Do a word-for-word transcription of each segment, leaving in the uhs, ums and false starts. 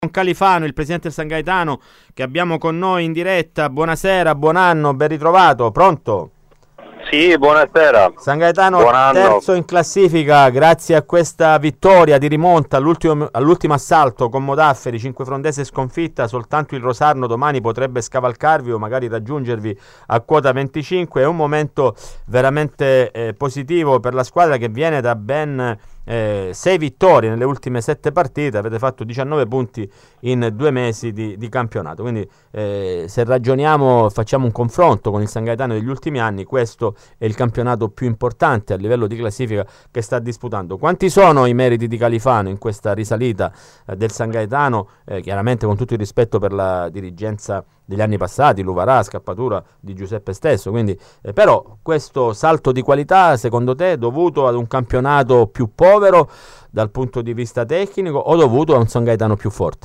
Califano, il presidente del San Gaetano, che abbiamo con noi in diretta. Buonasera, buon anno, ben ritrovato. Pronto? Sì, buonasera. San Gaetano terzo in classifica grazie a questa vittoria di rimonta all'ultimo, all'ultimo assalto con Modafferi, Cinquefrondese sconfitta. Soltanto il Rosarno domani potrebbe scavalcarvi o magari raggiungervi a quota venticinque. È un momento veramente eh, positivo per la squadra, che viene da ben Eh, sei vittorie nelle ultime sette partite. Avete fatto diciannove punti in due mesi di, di campionato, quindi eh, se ragioniamo, facciamo un confronto con il San Gaetano degli ultimi anni, questo è il campionato più importante a livello di classifica che sta disputando. Quanti sono i meriti di Califano in questa risalita eh, del San Gaetano, eh, chiaramente con tutto il rispetto per la dirigenza degli anni passati, Luvarà, Scappatura di Giuseppe stesso, quindi eh, però questo salto di qualità secondo te è dovuto ad un campionato più povero dal punto di vista tecnico o dovuto a un San Gaetano più forte?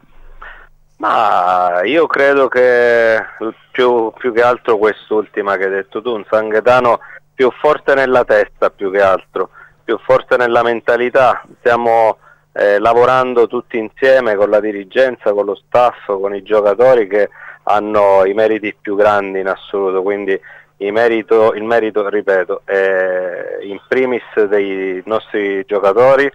Ma io credo che più, più che altro quest'ultima che hai detto tu, un San Gaetano più forte nella testa, più che altro, più forte nella mentalità. Stiamo eh, lavorando tutti insieme con la dirigenza, con lo staff, con i giocatori che hanno i meriti più grandi in assoluto, quindi il merito, il merito ripeto, è in primis dei nostri giocatori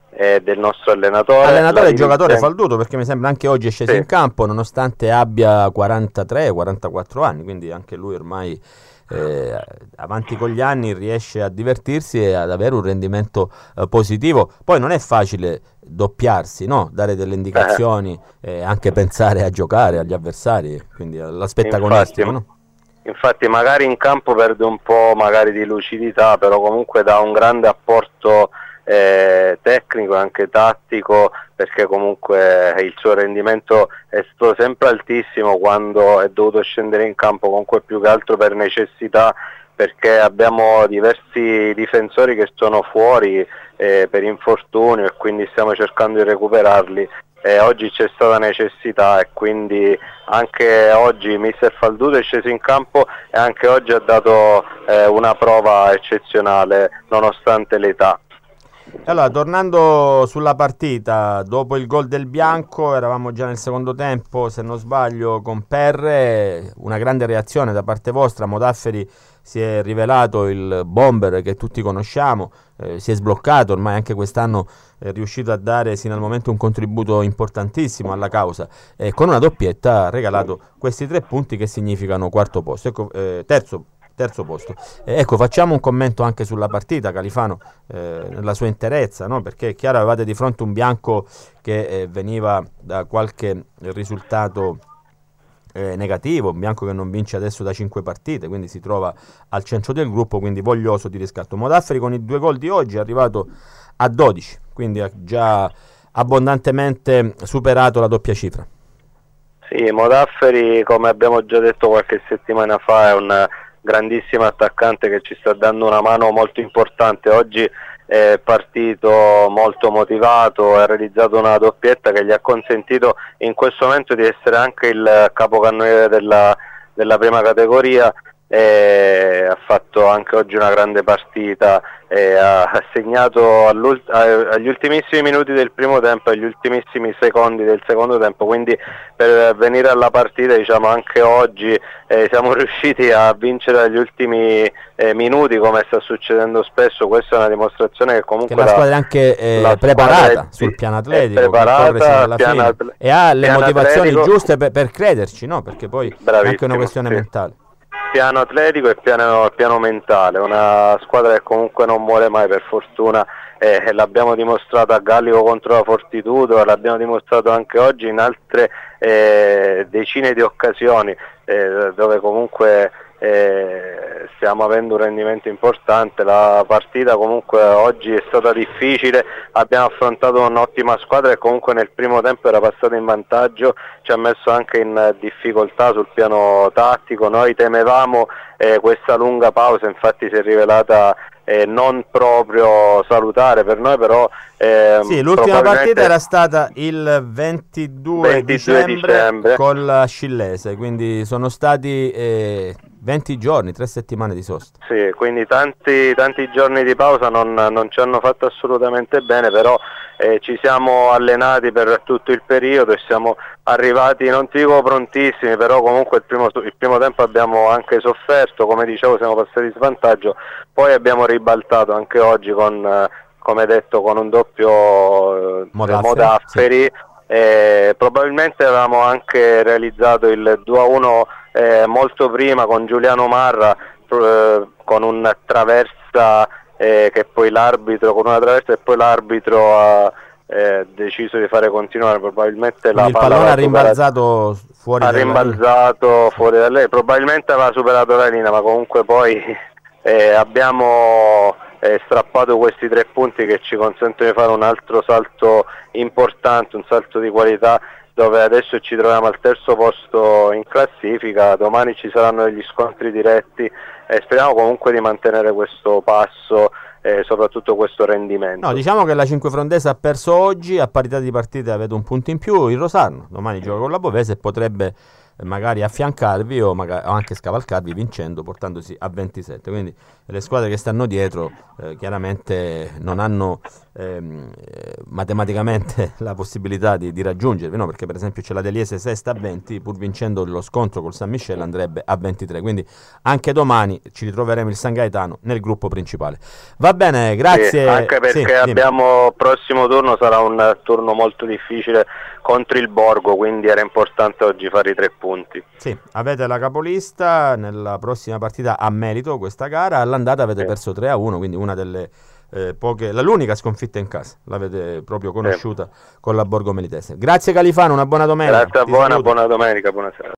e del nostro allenatore. Allenatore e giocatore Falduto, perché mi sembra anche oggi è sceso sì. in campo nonostante abbia quarantatré quarantaquattro anni, quindi anche lui ormai eh, avanti con gli anni riesce a divertirsi e ad avere un rendimento eh, positivo. Poi non è facile doppiarsi, no? Dare delle indicazioni e eh, anche pensare a giocare agli avversari, quindi all'aspetto agonistico, no? Infatti magari in campo perde un po' magari di lucidità, però comunque dà un grande apporto eh, tecnico e anche tattico, perché comunque il suo rendimento è stato sempre altissimo quando è dovuto scendere in campo, comunque più che altro per necessità, perché abbiamo diversi difensori che sono fuori eh, per infortunio e quindi stiamo cercando di recuperarli. Eh, oggi c'è stata necessità e quindi anche oggi mister Falduto è sceso in campo e anche oggi ha dato eh, una prova eccezionale nonostante l'età. Allora, tornando sulla partita, dopo il gol del bianco, eravamo già nel secondo tempo, se non sbaglio, con Perre, una grande reazione da parte vostra. Modafferi si è rivelato il bomber che tutti conosciamo, eh, si è sbloccato, ormai anche quest'anno è riuscito a dare sino al momento un contributo importantissimo alla causa, e con una doppietta ha regalato questi tre punti che significano quarto posto, ecco, eh, terzo terzo posto. Eh, ecco, facciamo un commento anche sulla partita, Califano, eh, nella sua interezza, no? Perché è chiaro, avevate di fronte un bianco che eh, veniva da qualche risultato eh, negativo, un bianco che non vince adesso da cinque partite, quindi si trova al centro del gruppo, quindi voglioso di riscatto. Modafferi con i due gol di oggi è arrivato a dodici, quindi ha già abbondantemente superato la doppia cifra. Sì, Modafferi, come abbiamo già detto qualche settimana fa, è un grandissimo attaccante che ci sta dando una mano molto importante. Oggi è partito molto motivato, ha realizzato una doppietta che gli ha consentito in questo momento di essere anche il capocannoniere della, della prima categoria, e ha fatto anche oggi una grande partita e ha segnato agli ultimissimi minuti del primo tempo e agli ultimissimi secondi del secondo tempo, quindi per venire alla partita, diciamo, anche oggi eh, siamo riusciti a vincere agli ultimi eh, minuti, come sta succedendo spesso. Questa è una dimostrazione che comunque che la squadra è anche eh, preparata è, sul piano atletico, preparata, piano atle- e ha le motivazioni atletico, giuste per, per crederci, no? Perché poi è anche una questione sì. mentale. Piano atletico e piano, piano mentale, una squadra che comunque non muore mai, per fortuna, eh, l'abbiamo dimostrato a Gallico contro la Fortitudo, l'abbiamo dimostrato anche oggi in altre eh, decine di occasioni eh, dove comunque eh, stiamo avendo un rendimento importante. La partita comunque oggi è stata difficile, abbiamo affrontato un'ottima squadra e comunque nel primo tempo era passata in vantaggio, ci ha messo anche in difficoltà sul piano tattico. Noi temevamo eh, questa lunga pausa, infatti si è rivelata eh, non proprio salutare per noi, però eh, sì, l'ultima partita era stata il ventidue, ventidue dicembre, dicembre con la Scillese, quindi sono stati eh, venti giorni, tre settimane di sosta. Sì, quindi tanti, tanti giorni di pausa non, non ci hanno fatto assolutamente bene, però eh, ci siamo allenati per tutto il periodo e siamo arrivati, non ti dico prontissimi, però comunque il primo, il primo tempo abbiamo anche sofferto, come dicevo siamo passati in svantaggio, poi abbiamo ribaltato anche oggi con, eh, come detto, con un doppio eh, Modafferi, Modafferi sì. eh, probabilmente avevamo anche realizzato il due a uno eh, molto prima con Giuliano Marra, eh, con un traversa eh, che poi l'arbitro, con una traversa e poi l'arbitro ha eh, deciso di fare continuare, probabilmente la il pallone ha rimbalzato fuori ha dalla rimbalzato linea. fuori da lei, probabilmente aveva superato la linea, ma comunque poi eh, abbiamo eh, strappato questi tre punti che ci consentono di fare un altro salto importante, un salto di qualità, dove adesso ci troviamo al terzo posto in classifica. Domani ci saranno degli scontri diretti e speriamo comunque di mantenere questo passo e soprattutto questo rendimento. No, diciamo che la Cinquefrondese ha perso oggi, a parità di partite avete un punto in più, il Rosarno domani gioca con la Bovese e potrebbe magari affiancarvi o, magari, o anche scavalcarvi vincendo, portandosi a ventisette, quindi le squadre che stanno dietro eh, chiaramente non hanno ehm, eh, matematicamente la possibilità di, di raggiungervi, no? Perché per esempio c'è la Deliese sesta a venti, pur vincendo lo scontro col San Michele andrebbe a ventitré, quindi anche domani ci ritroveremo il San Gaetano nel gruppo principale. Va bene, grazie. Sì, anche perché sì, abbiamo prossimo turno sarà un turno molto difficile contro il Borgo, quindi era importante oggi fare i tre punti. Sì, avete la capolista nella prossima partita a merito questa gara, all'andata avete sì. perso tre a uno, quindi una delle eh, poche, la, l'unica sconfitta in casa, l'avete proprio conosciuta sì. con la Borgo Melitese. Grazie Califano, una buona domenica. Grazie a buona, buona domenica, buonasera.